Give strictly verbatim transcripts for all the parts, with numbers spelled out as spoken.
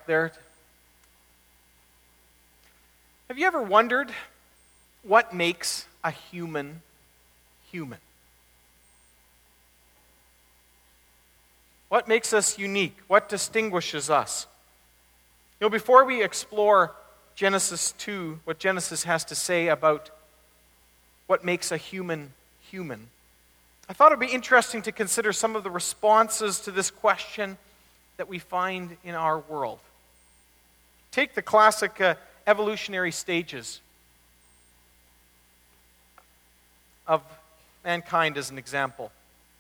there. Have you ever wondered what makes a human human? What makes us unique? What distinguishes us? You know, before we explore Genesis two, what Genesis has to say about what makes a human human, I thought it would be interesting to consider some of the responses to this question that we find in our world. Take the classic uh, evolutionary stages of mankind as an example.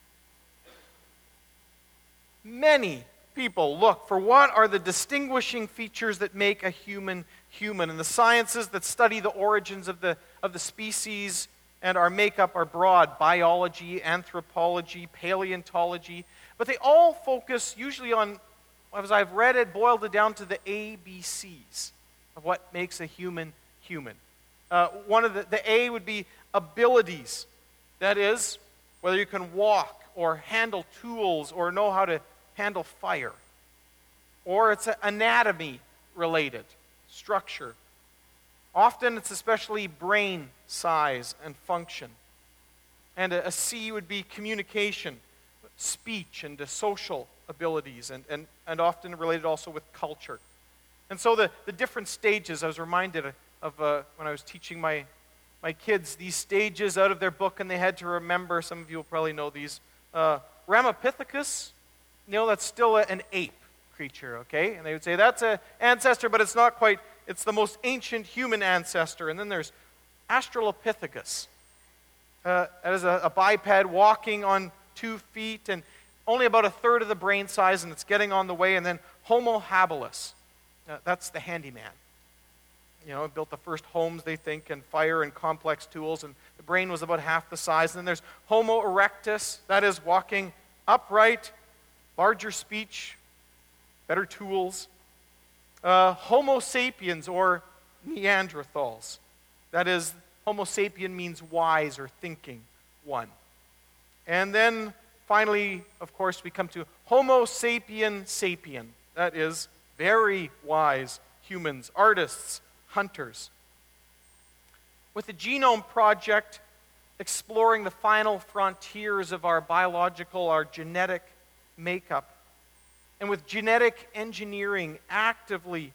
Many people look for what are the distinguishing features that make a human human. And the sciences that study the origins of the, of the species and our makeup are broad: biology, anthropology, paleontology. But they all focus usually on, as I've read it, boiled it down to the A B Cs of what makes a human human. Uh, one of the, the A would be abilities. That is, whether you can walk or handle tools or know how to handle fire. Or it's anatomy related, structure. Often it's especially brain size and function. And a, a C would be communication, speech, and uh, social abilities, and, and, and often related also with culture. And so the, the different stages, I was reminded of uh, when I was teaching my, my kids these stages out of their book, and they had to remember, some of you will probably know these, uh, Ramapithecus, you know, that's still a, an ape creature, okay? And they would say that's an ancestor, but it's not quite, it's the most ancient human ancestor. And then there's Australopithecus. Uh, that is a, a biped walking on two feet and only about a third of the brain size, and it's getting on the way. And then Homo habilis. Uh, that's the handyman. You know, built the first homes, they think, and fire and complex tools, and the brain was about half the size. And then there's Homo erectus, that is walking upright, larger speech, better tools. Uh, Homo sapiens, or Neanderthals. That is, Homo sapien means wise or thinking one. And then finally, of course, we come to Homo sapien sapien. That is, very wise humans, artists, hunters. With the Genome Project exploring the final frontiers of our biological, our genetic makeup, and with genetic engineering actively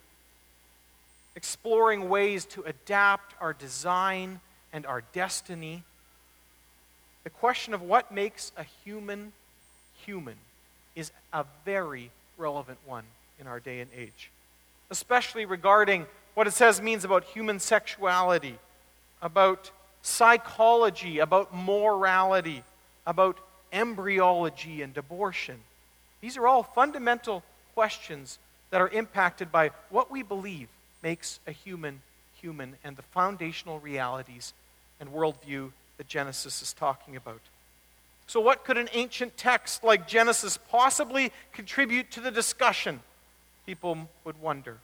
exploring ways to adapt our design and our destiny, the question of what makes a human human is a very relevant one in our day and age, especially regarding what it says means about human sexuality, about psychology, about morality, about embryology and abortion. These are all fundamental questions that are impacted by what we believe makes a human human and the foundational realities and worldview that Genesis is talking about. So what could an ancient text like Genesis possibly contribute to the discussion? People would wonder.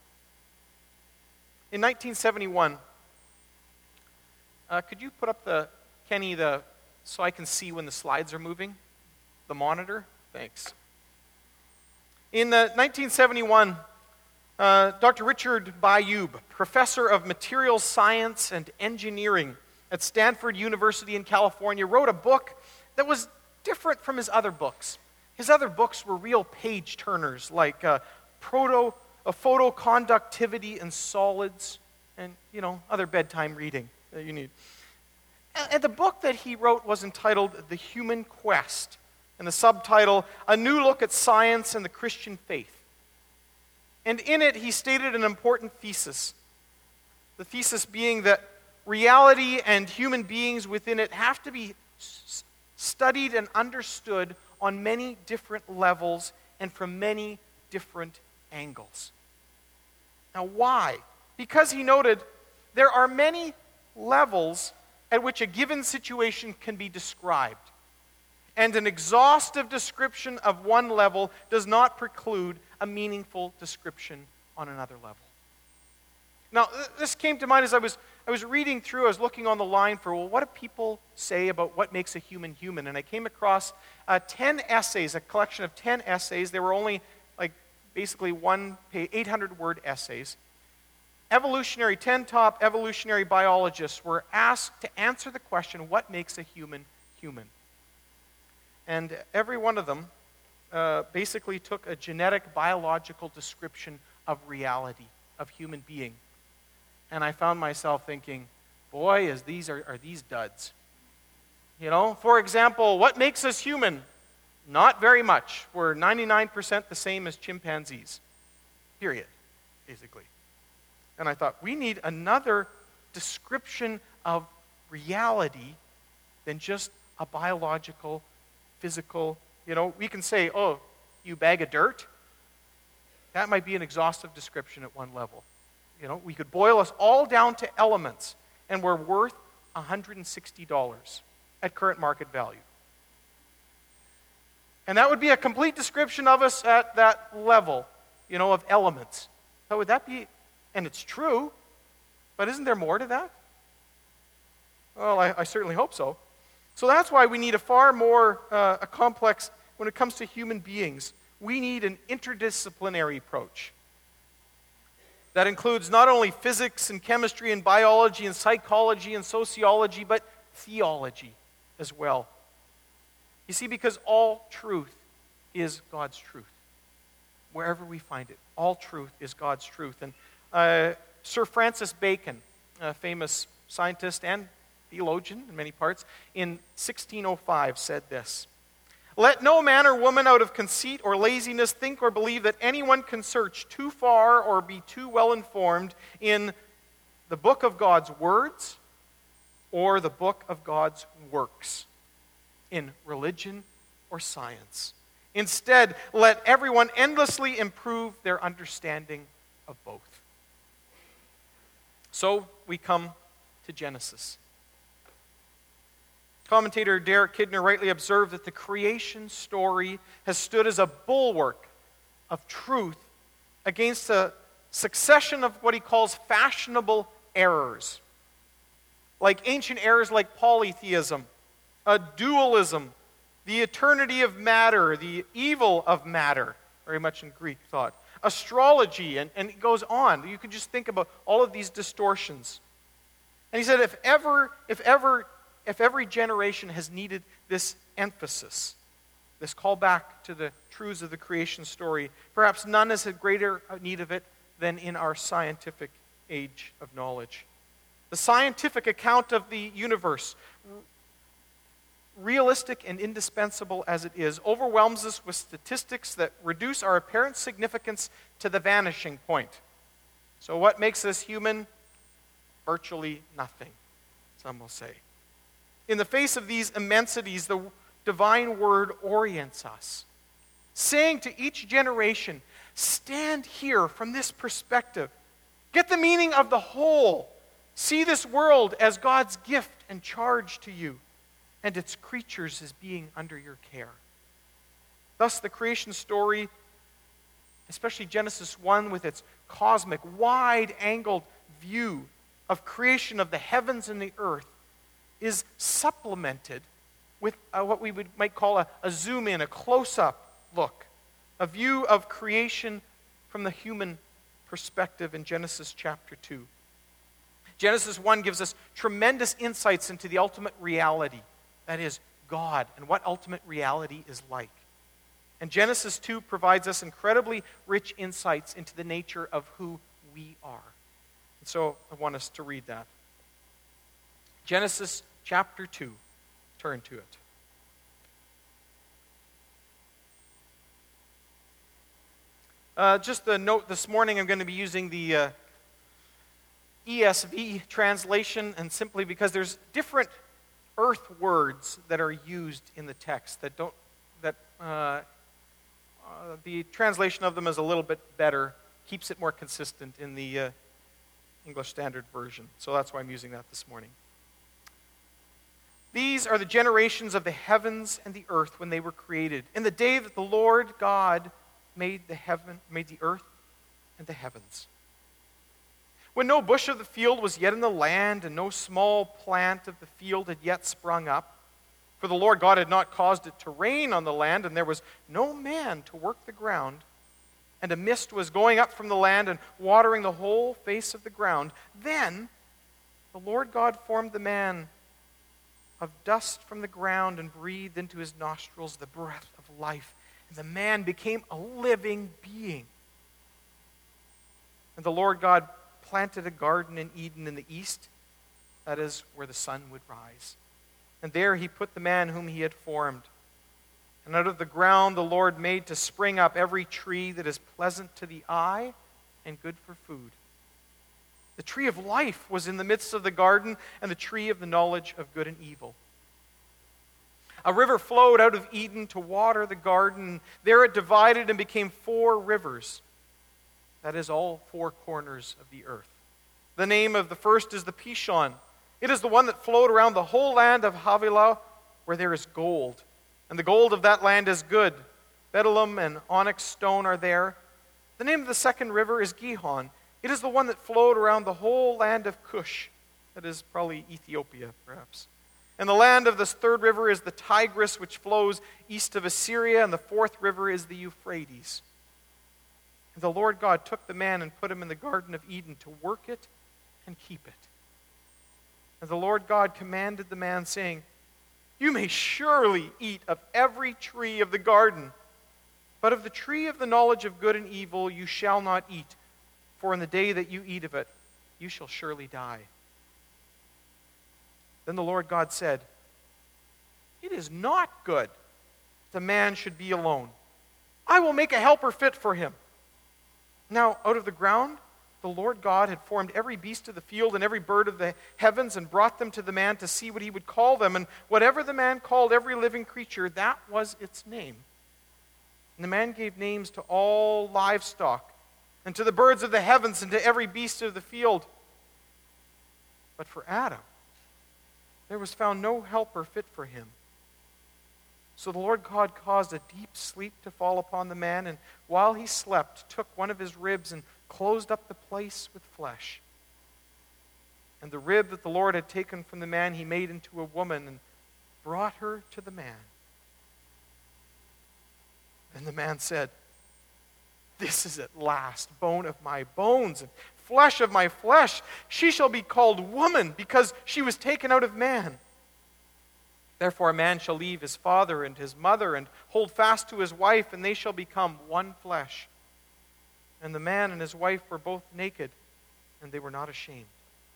In nineteen seventy-one, uh, could you put up the, Kenny, the, so I can see when the slides are moving? The monitor? Thanks. In the nineteen seventy-one, uh, Doctor Richard Bayub, professor of materials science and engineering at Stanford University in California, wrote a book that was different from his other books. His other books were real page-turners, like uh, proto, uh, photoconductivity and solids, and, you know, other bedtime reading that you need. And, and the book that he wrote was entitled The Human Quest, and the subtitle, A New Look at Science and the Christian Faith. And in it, he stated an important thesis. The thesis being that reality and human beings within it have to be s- studied and understood on many different levels and from many different angles. Now, why? Because he noted there are many levels at which a given situation can be described. And an exhaustive description of one level does not preclude a meaningful description on another level. Now, this came to mind as I was I was reading through, I was looking on the line for, well, what do people say about what makes a human human? And I came across uh, ten essays, a collection of ten essays. They were only like basically one page, eight hundred word essays. Evolutionary, ten top evolutionary biologists were asked to answer the question, what makes a human human? And every one of them uh, basically took a genetic, biological description of reality, of human being. And I found myself thinking, boy, is these are, are these duds. You know, for example, what makes us human? Not very much. We're ninety-nine percent the same as chimpanzees. Period, basically. And I thought, we need another description of reality than just a biological, physical, you know, we can say, oh, you bag of dirt. That might be an exhaustive description at one level. You know, we could boil us all down to elements, and we're worth one hundred sixty dollars at current market value. And that would be a complete description of us at that level, you know, of elements. So would that be, and it's true, but isn't there more to that? Well, I, I certainly hope so. So that's why we need a far more uh, a complex, when it comes to human beings, we need an interdisciplinary approach that includes not only physics and chemistry and biology and psychology and sociology, but theology as well. You see, because all truth is God's truth. Wherever we find it, all truth is God's truth. And uh, Sir Francis Bacon, a famous scientist and theologian in many parts, in sixteen oh five said this: "Let no man or woman out of conceit or laziness think or believe that anyone can search too far or be too well informed in the book of God's words or the book of God's works, in religion or science. Instead, let everyone endlessly improve their understanding of both." So we come to Genesis. Commentator Derek Kidner rightly observed that the creation story has stood as a bulwark of truth against a succession of what he calls fashionable errors, like ancient errors like polytheism, a dualism, the eternity of matter, the evil of matter, very much in Greek thought, astrology, and, and it goes on. You can just think about all of these distortions. And he said, if ever, if ever, if every generation has needed this emphasis, this call back to the truths of the creation story, perhaps none has had greater need of it than in our scientific age of knowledge. The scientific account of the universe, realistic and indispensable as it is, overwhelms us with statistics that reduce our apparent significance to the vanishing point. So what makes us human? Virtually nothing, some will say. In the face of these immensities, the divine word orients us, saying to each generation, stand here from this perspective. Get the meaning of the whole. See this world as God's gift and charge to you, and its creatures as being under your care. Thus, the creation story, especially Genesis one with its cosmic, wide-angled view of creation of the heavens and the earth, is supplemented with uh, what we would, might call a, a zoom-in, a close-up look, a view of creation from the human perspective in Genesis chapter two. Genesis one gives us tremendous insights into the ultimate reality, that is, God, and what ultimate reality is like. And Genesis two provides us incredibly rich insights into the nature of who we are. And so I want us to read that. Genesis chapter two. Turn to it. Uh, just a note this morning, I'm going to be using the uh, E S V translation, and simply because there's different earth words that are used in the text that don't, that uh, uh, the translation of them is a little bit better, keeps it more consistent in the uh, English Standard Version. So that's why I'm using that this morning. These are the generations of the heavens and the earth when they were created, in the day that the Lord God made the heaven, made the earth and the heavens. When no bush of the field was yet in the land, and no small plant of the field had yet sprung up, for the Lord God had not caused it to rain on the land, and there was no man to work the ground, and a mist was going up from the land and watering the whole face of the ground. Then the Lord God formed the man of dust from the ground and breathed into his nostrils the breath of life. And the man became a living being. And the Lord God planted a garden in Eden in the east, that is, where the sun would rise. And there he put the man whom he had formed. And out of the ground the Lord made to spring up every tree that is pleasant to the eye and good for food. The tree of life was in the midst of the garden, and the tree of the knowledge of good and evil. A river flowed out of Eden to water the garden. There it divided and became four rivers. That is, all four corners of the earth. The name of the first is the Pishon. It is the one that flowed around the whole land of Havilah, where there is gold. And the gold of that land is good. Bdellium and onyx stone are there. The name of the second river is Gihon. It is the one that flowed around the whole land of Cush. That is probably Ethiopia, perhaps. And the land of this third river is the Tigris, which flows east of Assyria. And the fourth river is the Euphrates. And the Lord God took the man and put him in the Garden of Eden to work it and keep it. And the Lord God commanded the man, saying, "You may surely eat of every tree of the garden, but of the tree of the knowledge of good and evil you shall not eat, for in the day that you eat of it, you shall surely die." Then the Lord God said, "It is not good the man should be alone. I will make a helper fit for him." Now out of the ground the Lord God had formed every beast of the field and every bird of the heavens and brought them to the man to see what he would call them. And whatever the man called every living creature, that was its name. And the man gave names to all livestock and to the birds of the heavens and to every beast of the field. But for Adam, there was found no helper fit for him. So the Lord God caused a deep sleep to fall upon the man, and while he slept, took one of his ribs and closed up the place with flesh. And the rib that the Lord had taken from the man he made into a woman and brought her to the man. And the man said, "This is at last bone of my bones and flesh of my flesh. She shall be called woman, because she was taken out of man. Therefore a man shall leave his father and his mother and hold fast to his wife, and they shall become one flesh. And the man and his wife were both naked, and they were not ashamed."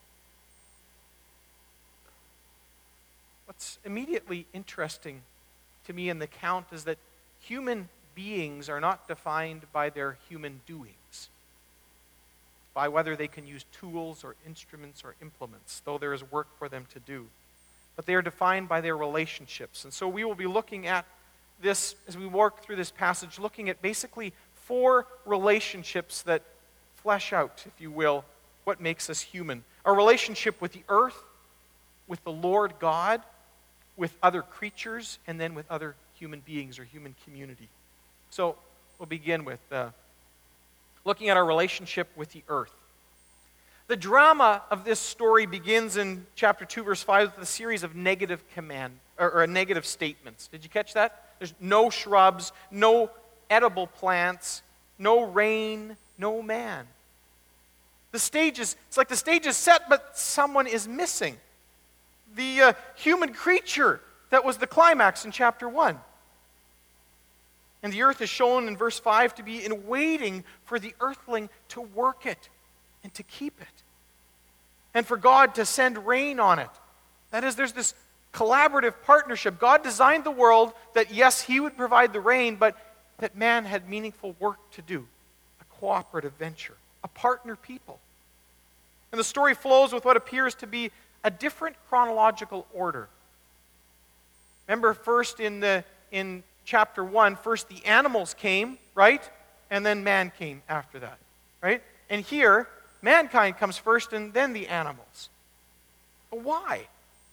What's immediately interesting to me in the account is that human beings are not defined by their human doings, by whether they can use tools or instruments or implements, though there is work for them to do. But they are defined by their relationships. And so we will be looking at this, as we work through this passage, looking at basically four relationships that flesh out, if you will, what makes us human. Our relationship with the earth, with the Lord God, with other creatures, and then with other human beings or human community. So we'll begin with uh, looking at our relationship with the earth. The drama of this story begins in chapter two, verse five, with a series of negative command or, or negative statements. Did you catch that? There's no shrubs, no edible plants, no rain, no man. The stage is, it's like the stage is set, but someone is missing. The uh, human creature that was the climax in chapter one. And the earth is shown in verse five to be in waiting for the earthling to work it and to keep it. And for God to send rain on it. That is, there's this collaborative partnership. God designed the world that, yes, he would provide the rain, but that man had meaningful work to do. A cooperative venture. A partner people. And the story flows with what appears to be a different chronological order. Remember, first in the in chapter one, first the animals came, right? And then man came after that, right? And here, mankind comes first and then the animals. But why?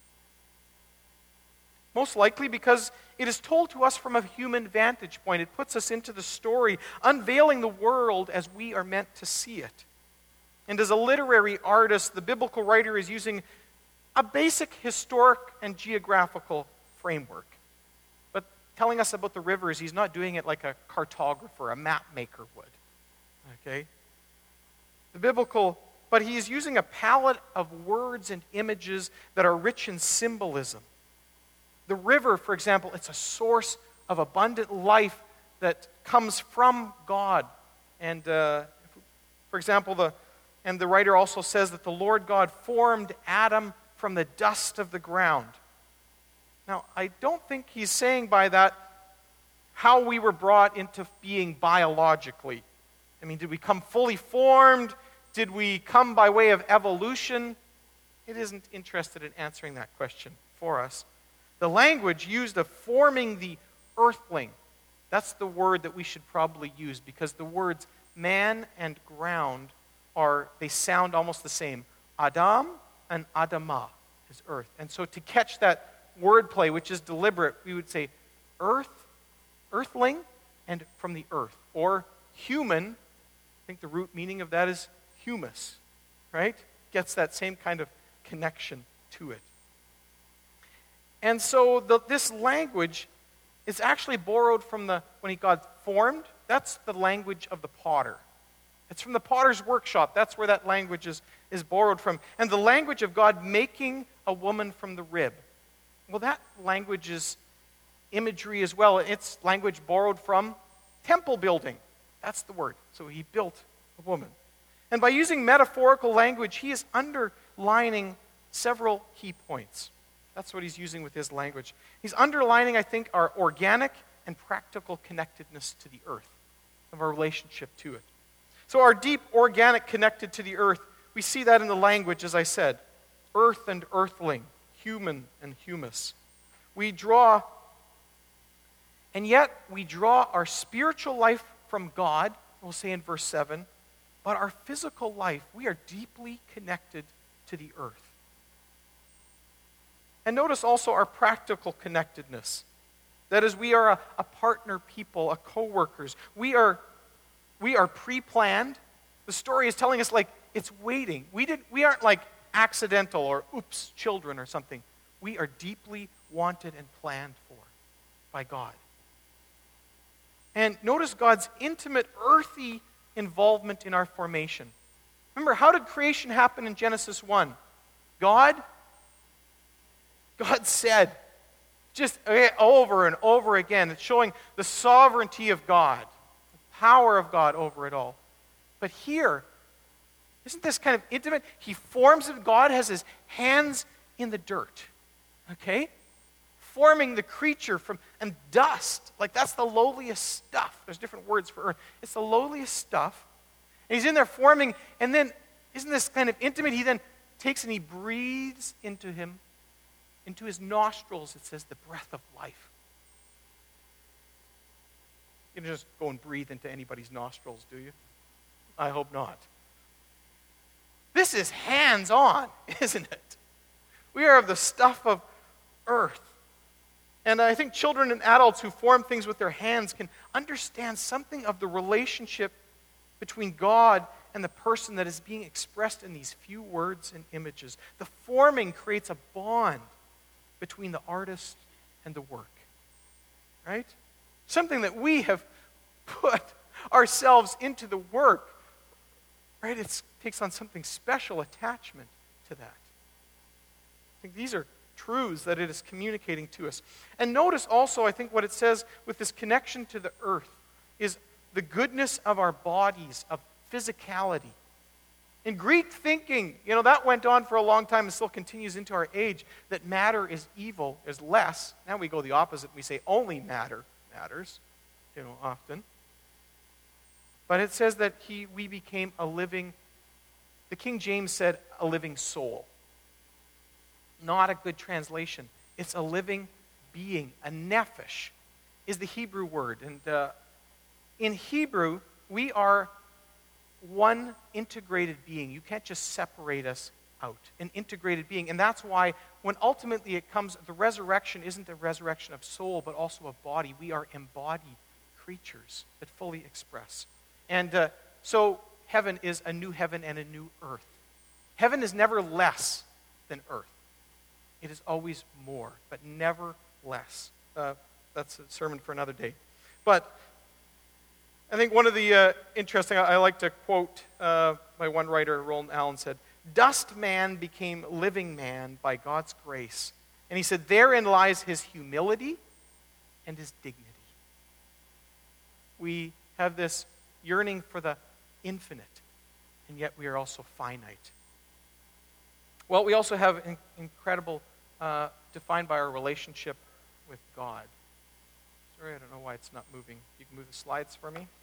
Most likely because it is told to us from a human vantage point. It puts us into the story, unveiling the world as we are meant to see it. And as a literary artist, the biblical writer is using a basic historic and geographical framework. But telling us about the rivers, he's not doing it like a cartographer, a map maker would. Okay? The biblical, but he is using a palette of words and images that are rich in symbolism. The river, for example, it's a source of abundant life that comes from God. And, uh, for example, the and the writer also says that the Lord God formed Adam from the dust of the ground. Now, I don't think he's saying by that how we were brought into being biologically. I mean, did we come fully formed? Did we come by way of evolution? It isn't interested in answering that question for us. The language used of forming the earthling, that's the word that we should probably use, because the words man and ground are, they sound almost the same. Adam and Adamah is earth. And so to catch that wordplay, which is deliberate, we would say earth, earthling, and from the earth. Or human, I think the root meaning of that is humus, right? Gets that same kind of connection to it. And so the, this language is actually borrowed from the, when he got formed, that's the language of the potter. It's from the potter's workshop. That's where that language is, is borrowed from. And the language of God making a woman from the rib. Well, that language is imagery as well. It's language borrowed from temple building. That's the word. So he built a woman. And by using metaphorical language, he is underlining several key points. That's what he's using with his language. He's underlining, I think, our organic and practical connectedness to the earth, of our relationship to it. So our deep organic connected to the earth, we see that in the language, as I said. Earth and earthling, human and humus. We draw, and yet we draw our spiritual life from God, we'll say in verse seven, but our physical life, we are deeply connected to the earth. And notice also our practical connectedness. That is, we are a, a partner people, a co-workers. We are We are pre-planned. The story is telling us like it's waiting. We did we aren't like accidental or oops children or something. We are deeply wanted and planned for by God. And notice God's intimate earthy involvement in our formation. Remember, how did creation happen in Genesis one? God God said, just over and over again, it's showing the sovereignty of God. Power of God over it all. But here, isn't this kind of intimate? He forms it. God has his hands in the dirt. Okay? Forming the creature from and dust. Like that's the lowliest stuff. There's different words for earth. It's the lowliest stuff. And he's in there forming, and then isn't this kind of intimate? He then takes and he breathes into him, into his nostrils, it says, the breath of life. You don't just go and breathe into anybody's nostrils, do you? I hope not. This is hands-on, isn't it? We are of the stuff of earth. And I think children and adults who form things with their hands can understand something of the relationship between God and the person that is being expressed in these few words and images. The forming creates a bond between the artist and the work. Right? Something that we have put ourselves into the work. Right? It takes on something special attachment to that. I think these are truths that it is communicating to us. And notice also, I think what it says with this connection to the earth is the goodness of our bodies, of physicality. In Greek thinking, you know, that went on for a long time and still continues into our age, that matter is evil, is less. Now we go the opposite. We say only matter matters, you know, often. But it says that he, we became a living, the King James said a living soul. Not a good translation. It's a living being. A nephesh is the Hebrew word. And uh, in Hebrew, we are one integrated being. You can't just separate us out. An integrated being. And that's why when ultimately it comes, the resurrection isn't a resurrection of soul, but also of body. We are embodied creatures that fully express. And uh, so heaven is a new heaven and a new earth. Heaven is never less than earth. It is always more, but never less. Uh, that's a sermon for another day. But I think one of the uh, interesting, I, I like to quote uh, by one writer, Roland Allen said, "Dust man became living man by God's grace." And he said, "Therein lies his humility and his dignity." We have this yearning for the infinite, and yet we are also finite. Well, we also have in- incredible, uh, defined by our relationship with God. Sorry, I don't know why it's not moving. You can move the slides for me.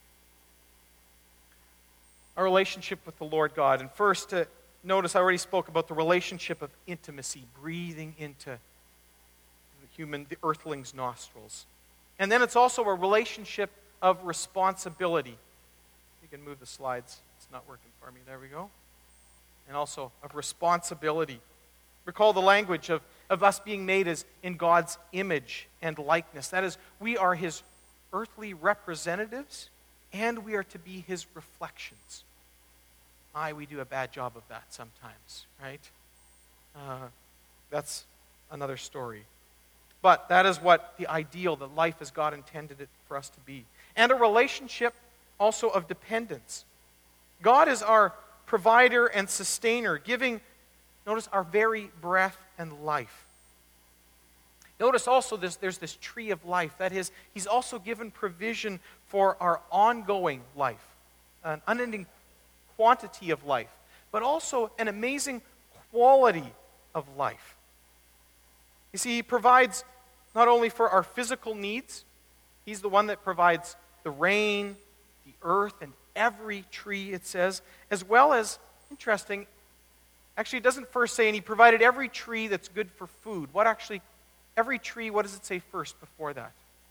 Our relationship with the Lord God. And first, uh, notice I already spoke about the relationship of intimacy, breathing into the human, the earthling's nostrils. And then it's also a relationship of responsibility. You can move the slides. It's not working for me. There we go. And also of responsibility. Recall the language of, of us being made as in God's image and likeness. That is, we are his earthly representatives, and we are to be his reflections. Aye, we do a bad job of that sometimes, right? Uh, that's another story. But that is what the ideal, the life as God intended it for us to be. And a relationship also of dependence. God is our provider and sustainer, giving, notice, our very breath and life. Notice also this, there's this tree of life. That is, he's also given provision for our ongoing life, an unending quantity of life, but also an amazing quality of life. You see, he provides not only for our physical needs, he's the one that provides the rain, the earth, and every tree, it says, as well as, interesting, actually it doesn't first say, and he provided every tree that's good for food. What actually, every tree, what does it say first before that?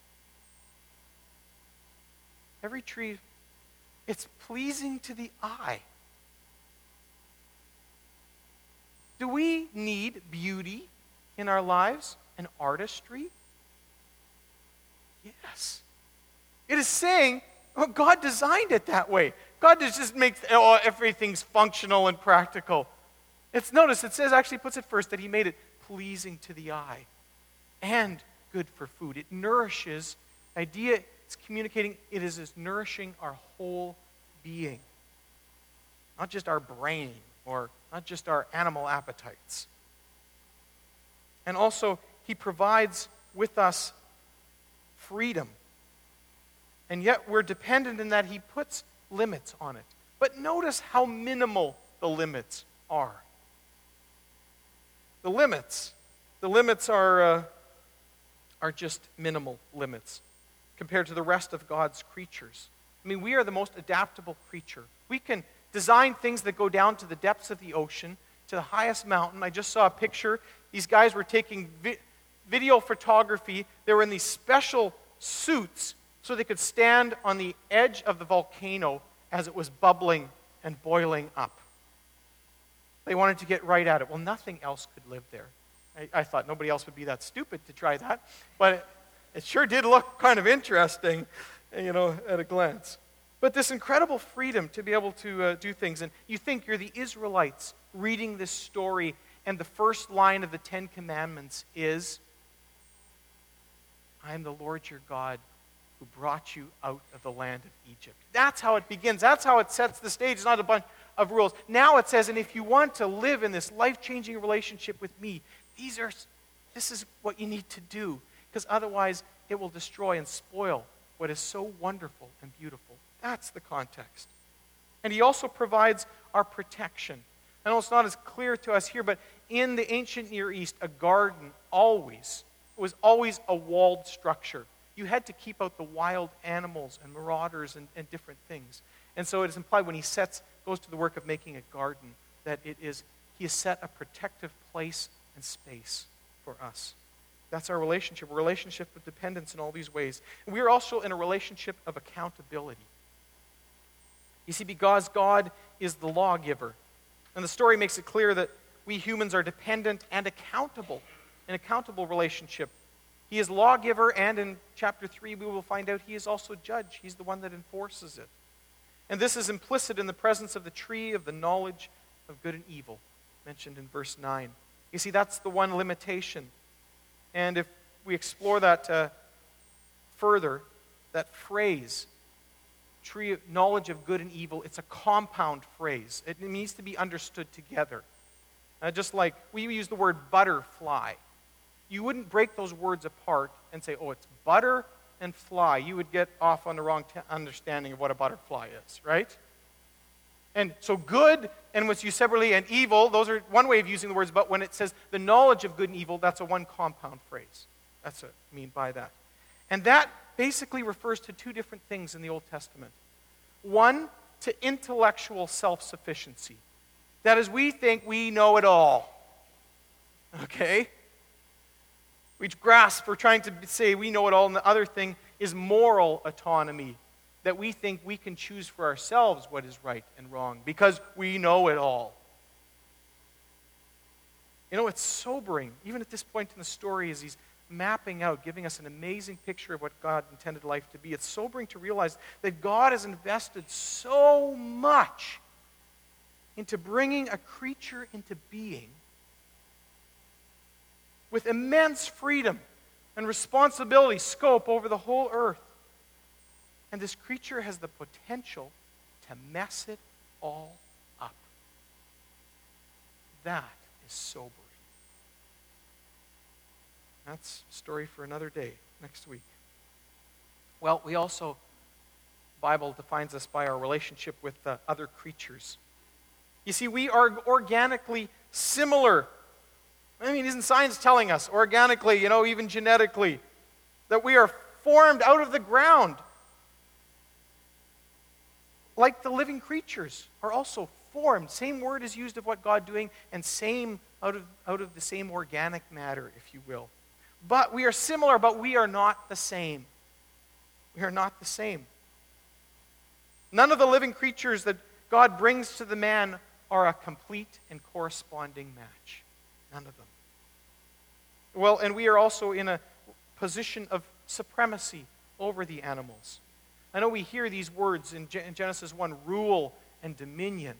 Every tree, it's pleasing to the eye. Do we need beauty in our lives and artistry? Yes. It is saying, oh, God designed it that way. God just makes oh, everything's functional and practical. It's notice it says actually puts it first that he made it pleasing to the eye and good for food. It nourishes. The idea it's communicating it is as nourishing our whole being, not just our brain or not just our animal appetites. And also he provides with us freedom. And yet we're dependent in that he puts limits on it. But notice how minimal the limits are. The limits, the limits are, uh, are just minimal limits compared to the rest of God's creatures. I mean, we are the most adaptable creature. We can design things that go down to the depths of the ocean, to the highest mountain. I just saw a picture. These guys were taking vi- video photography. They were in these special suits so they could stand on the edge of the volcano as it was bubbling and boiling up. They wanted to get right at it. Well, nothing else could live there. I, I thought nobody else would be that stupid to try that, but it, it sure did look kind of interesting, you know, at a glance. But this incredible freedom to be able to uh, do things. And you think you're the Israelites reading this story, and the first line of the Ten Commandments is, I am the Lord your God who brought you out of the land of Egypt. That's how it begins. That's how it sets the stage. It's not a bunch of rules. Now it says, and if you want to live in this life-changing relationship with me, these are, this is what you need to do, because otherwise it will destroy and spoil what is so wonderful and beautiful. That's the context. And he also provides our protection. I know it's not as clear to us here, but in the ancient Near East, a garden always, was always a walled structure. You had to keep out the wild animals and marauders and, and different things. And so it is implied when he sets, goes to the work of making a garden, that it is, he has set a protective place and space for us. That's our relationship, a relationship of dependence in all these ways. And we are also in a relationship of accountability. You see, because God is the lawgiver. And the story makes it clear that we humans are dependent and accountable, an accountable relationship. He is lawgiver, and in chapter three we will find out he is also judge. He's the one that enforces it. And this is implicit in the presence of the tree of the knowledge of good and evil, mentioned in verse nine. You see, that's the one limitation. And if we explore that uh, further, that phrase, tree of knowledge of good and evil, it's a compound phrase. It needs to be understood together. Uh, just like we use the word butterfly. You wouldn't break those words apart and say, oh, it's butter and fly. You would get off on the wrong t- understanding of what a butterfly is, right? And so good and what's used separately and evil, those are one way of using the words, but when it says the knowledge of good and evil, that's a one compound phrase. That's what I mean by that. And that basically refers to two different things in the Old Testament. One, to intellectual self-sufficiency. That is, we think we know it all. Okay? We grasp, we're trying to say we know it all, and the other thing is moral autonomy. That we think we can choose for ourselves what is right and wrong because we know it all. You know, it's sobering, even at this point in the story as he's mapping out, giving us an amazing picture of what God intended life to be. It's sobering to realize that God has invested so much into bringing a creature into being with immense freedom and responsibility, scope over the whole earth. And this creature has the potential to mess it all up. That is sobering. That's a story for another day, next week. Well, we also, the Bible defines us by our relationship with uh, other creatures. You see, we are organically similar. I mean, isn't science telling us organically, you know, even genetically, that we are formed out of the ground? Like the living creatures are also formed. Same word is used of what God doing, and same out of, out of the same organic matter, if you will. But we are similar, but we are not the same. We are not the same. None of the living creatures that God brings to the man are a complete and corresponding match. None of them. Well, and we are also in a position of supremacy over the animals. I know we hear these words in Genesis one, rule and dominion.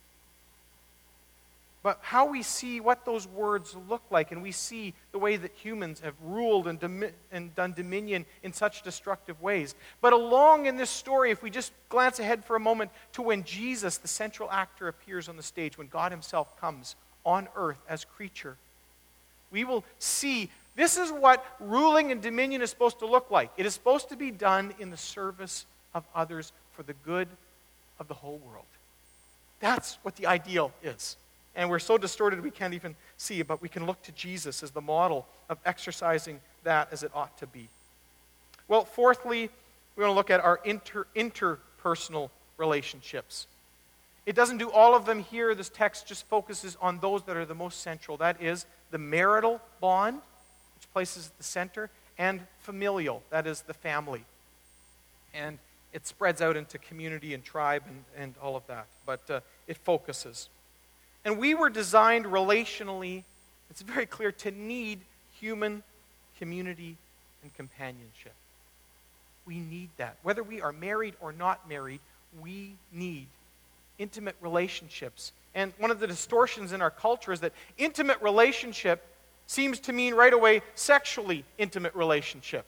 But how we see what those words look like, and we see the way that humans have ruled and, domi- and done dominion in such destructive ways. But along in this story, if we just glance ahead for a moment to when Jesus, the central actor, appears on the stage, when God himself comes on earth as creature, we will see this is what ruling and dominion is supposed to look like. It is supposed to be done in the service of others for the good of the whole world. That's what the ideal is. And we're so distorted we can't even see it, but we can look to Jesus as the model of exercising that as it ought to be. Well, fourthly, we want to look at our inter, interpersonal relationships. It doesn't do all of them here. This text just focuses on those that are the most central. That is the marital bond, which places at the center, and familial, that is the family. And it spreads out into community and tribe and, and all of that, but uh, it focuses. And we were designed relationally, it's very clear, to need human community and companionship. We need that. Whether we are married or not married, we need intimate relationships. And one of the distortions in our culture is that intimate relationship seems to mean right away sexually intimate relationship.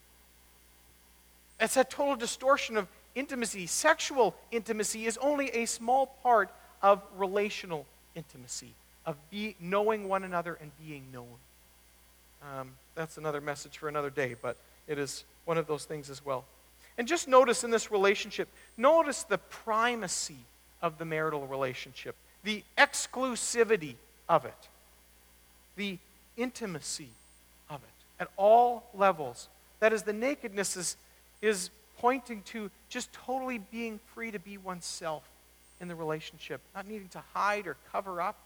It's a total distortion of intimacy. Sexual intimacy is only a small part of relational intimacy, of be, knowing one another and being known. Um, that's another message for another day, but it is one of those things as well. And just notice in this relationship, notice the primacy of the marital relationship, the exclusivity of it, the intimacy of it at all levels. That is, the nakedness is, is pointing to just totally being free to be oneself in the relationship, not needing to hide or cover up.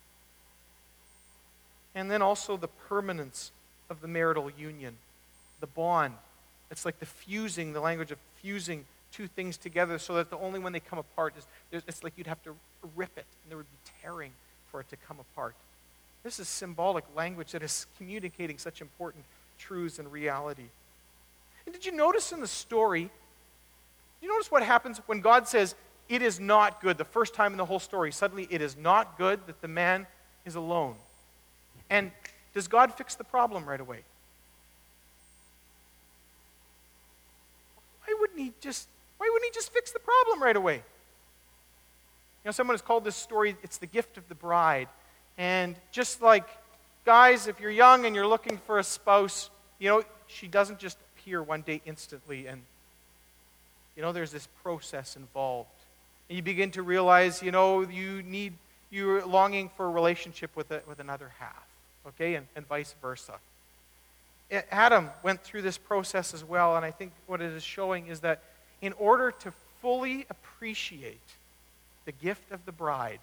And then also the permanence of the marital union, the bond. It's like the fusing, the language of fusing two things together so that the only when they come apart is, it's like you'd have to rip it and there would be tearing for it to come apart. This is symbolic language that is communicating such important truths and reality. And did you notice in the story, did you notice what happens when God says, it is not good, the first time in the whole story, suddenly it is not good that the man is alone. And does God fix the problem right away? Why wouldn't he just, Why wouldn't he just fix the problem right away? You know, someone has called this story, it's the gift of the bride. And just like, guys, if you're young and you're looking for a spouse, you know, she doesn't just appear one day instantly. And, you know, there's this process involved. And you begin to realize, you know, you need, you're longing for a relationship with, a, with another half. Okay, and, and vice versa. Adam went through this process as well, and I think what it is showing is that in order to fully appreciate the gift of the bride,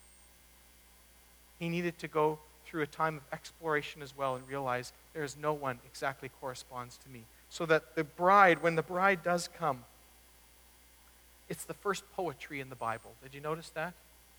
he needed to go through a time of exploration as well and realize there is no one exactly corresponds to me. So that the bride, when the bride does come, it's the first poetry in the Bible. Did you notice that?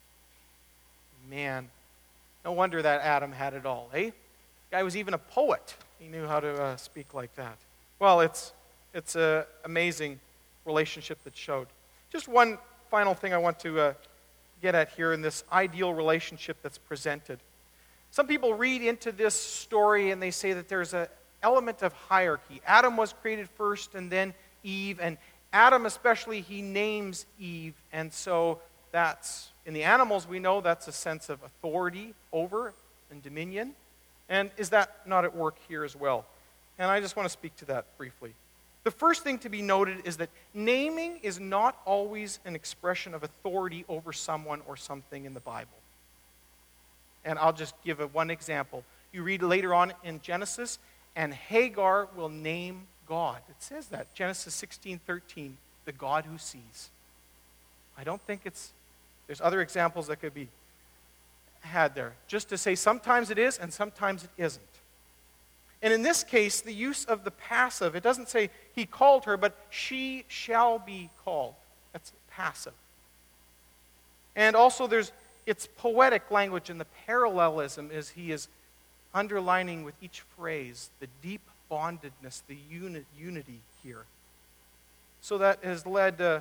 Man, no wonder that Adam had it all, eh? The guy was even a poet. He knew how to uh, speak like that. Well, it's it's an amazing relationship that showed. Just one final thing I want to uh, get at here in this ideal relationship that's presented. Some people read into this story and they say that there's an element of hierarchy. Adam was created first and then Eve, and Adam especially, he names Eve, and so that's, in the animals we know that's a sense of authority over and dominion. And is that not at work here as well? And I just want to speak to that briefly. The first thing to be noted is that naming is not always an expression of authority over someone or something in the Bible. And I'll just give a, one example. You read later on in Genesis, and Hagar will name God. It says that, Genesis sixteen thirteen, the God who sees. I don't think it's, there's other examples that could be had there. Just to say sometimes it is and sometimes it isn't. And in this case, the use of the passive, it doesn't say he called her, but she shall be called. That's passive. And also there's, it's poetic language, and the parallelism is he is underlining with each phrase the deep bondedness, the uni- unity here. So that has led, uh,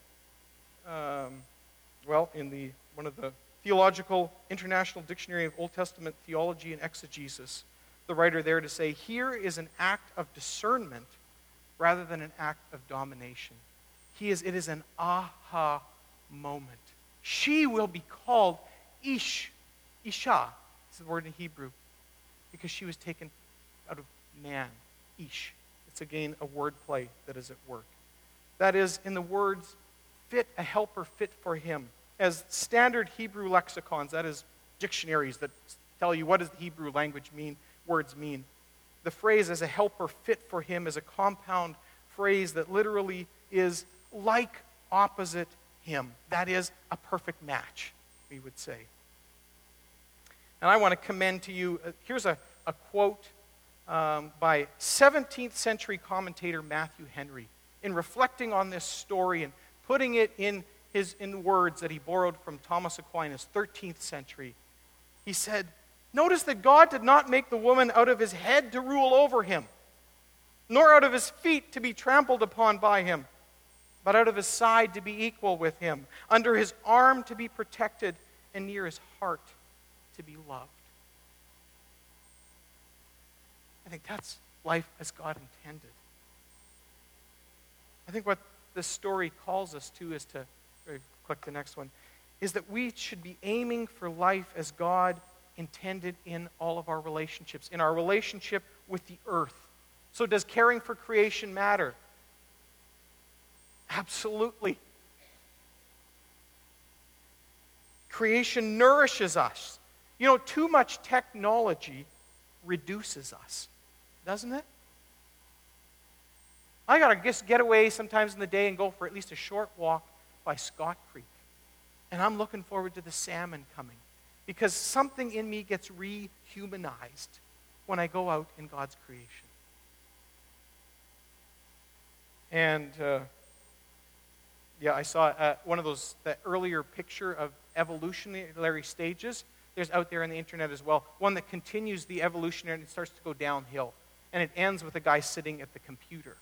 um, well, in the one of the Theological International Dictionary of Old Testament Theology and Exegesis, the writer there to say, here is an act of discernment rather than an act of domination. He is, it is an aha moment. She will be called Ish, Isha. It's the word in Hebrew, because she was taken out of man, Ish. It's again a word play that is at work. That is, in the words, fit, a helper fit for him. As standard Hebrew lexicons, that is dictionaries that tell you what does the Hebrew language mean, words mean. The phrase as a helper fit for him is a compound phrase that literally is like opposite him. That is a perfect match, we would say. And I want to commend to you, uh, here's a, a quote um, by seventeenth century commentator Matthew Henry in reflecting on this story and putting it in his in words that he borrowed from Thomas Aquinas, thirteenth century. He said, notice that God did not make the woman out of his head to rule over him, nor out of his feet to be trampled upon by him, but out of his side to be equal with him, under his arm to be protected, and near his heart to be loved. I think that's life as God intended. I think what this story calls us to is to, click the next one, is that we should be aiming for life as God intended in all of our relationships, in our relationship with the earth. So does caring for creation matter? Absolutely. Creation nourishes us. You know, too much technology reduces us, doesn't it? I got to just get away sometimes in the day and go for at least a short walk by Scott Creek. And I'm looking forward to the salmon coming, because something in me gets rehumanized when I go out in God's creation. And uh, yeah, I saw uh, one of those, that earlier picture of evolutionary stages. There's out there on the internet as well, one that continues the evolutionary and it starts to go downhill. And it ends with a guy sitting at the computer.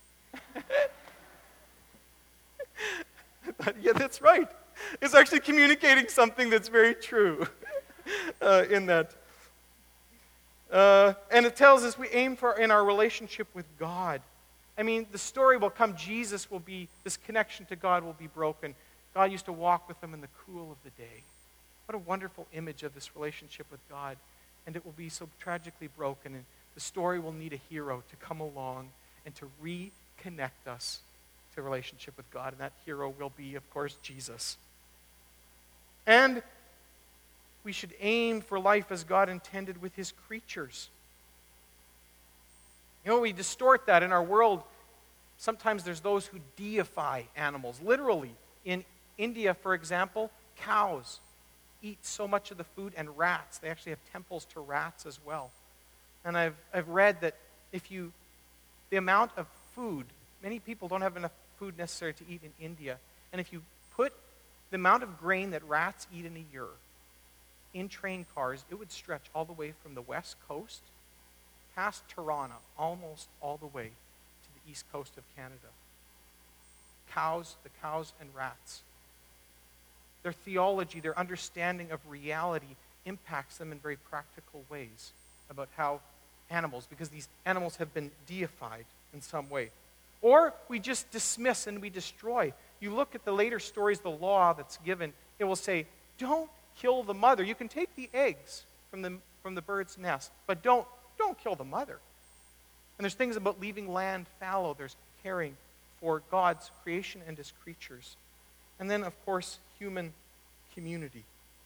Yeah, that's right. It's actually communicating something that's very true uh, in that. Uh, and it tells us we aim for, in our relationship with God, I mean, the story will come. Jesus will be, this connection to God will be broken. God used to walk with them in the cool of the day. What a wonderful image of this relationship with God. And it will be so tragically broken. And the story will need a hero to come along and to reconnect us to a relationship with God. And that hero will be, of course, Jesus. And we should aim for life as God intended with his creatures. You know, we distort that in our world. Sometimes there's those who deify animals. Literally, in India, for example, cows eat so much of the food, and rats. They actually have temples to rats as well. And I've, I've read that if you, the amount of food, many people don't have enough food necessary to eat in India. And if you put the amount of grain that rats eat in a year in train cars, it would stretch all the way from the west coast past Tirana, almost all the way to the east coast of Canada. Cows, the cows and rats. Their theology, their understanding of reality impacts them in very practical ways about how animals, because these animals have been deified in some way. Or we just dismiss and we destroy. You look at the later stories, the law that's given, it will say, don't kill the mother. You can take the eggs from the, from the bird's nest, but don't, don't kill the mother. And there's things about leaving land fallow. There's caring for God's creation and his creatures. And then, of course, human community.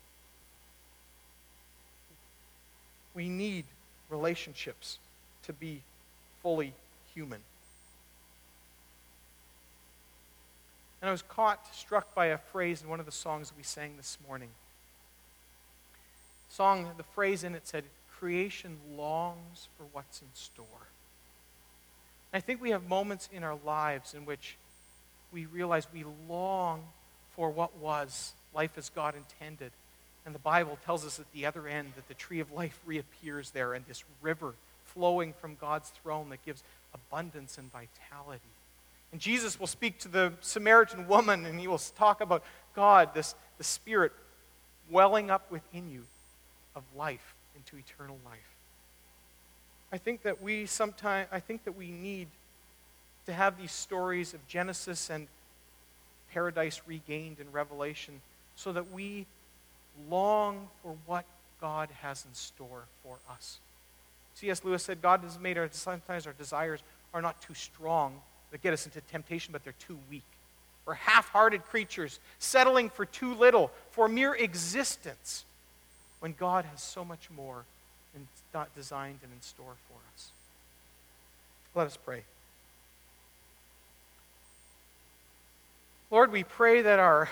We need relationships to be fully human. And I was caught, struck by a phrase in one of the songs that we sang this morning. Song, the phrase in it said, creation longs for what's in store. And I think we have moments in our lives in which we realize we long for what was, life as God intended. And the Bible tells us at the other end that the tree of life reappears there, and this river flowing from God's throne that gives abundance and vitality. And Jesus will speak to the Samaritan woman, and he will talk about God, this the Spirit welling up within you of life into eternal life. I think that we sometimes, I think that we need to have these stories of Genesis and paradise regained in Revelation so that we long for what God has in store for us. C S Lewis said, God has made our, sometimes our desires are not too strong that get us into temptation, but they're too weak. We're half-hearted creatures, settling for too little, for mere existence, when God has so much more in, designed and in store for us. Let us pray. Lord, we pray that our,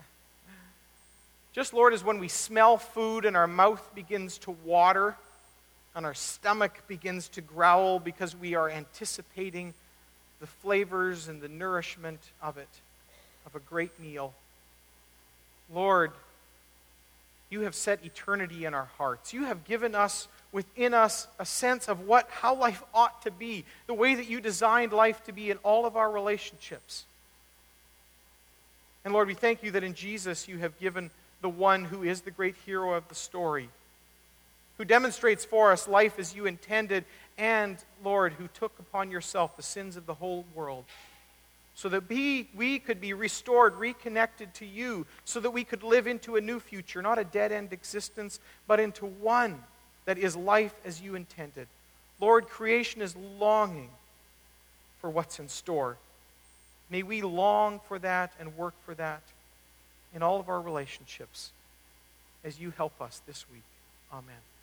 just Lord, as when we smell food and our mouth begins to water and our stomach begins to growl because we are anticipating the flavors and the nourishment of it, of a great meal. Lord, you have set eternity in our hearts. You have given us, within us, a sense of what, how life ought to be, the way that you designed life to be in all of our relationships. And Lord, we thank you that in Jesus you have given the one who is the great hero of the story, who demonstrates for us life as you intended, and, Lord, who took upon yourself the sins of the whole world, so that we, we could be restored, reconnected to you, so that we could live into a new future, not a dead-end existence, but into one that is life as you intended. Lord, creation is longing for what's in store. May we long for that and work for that in all of our relationships as you help us this week. Amen.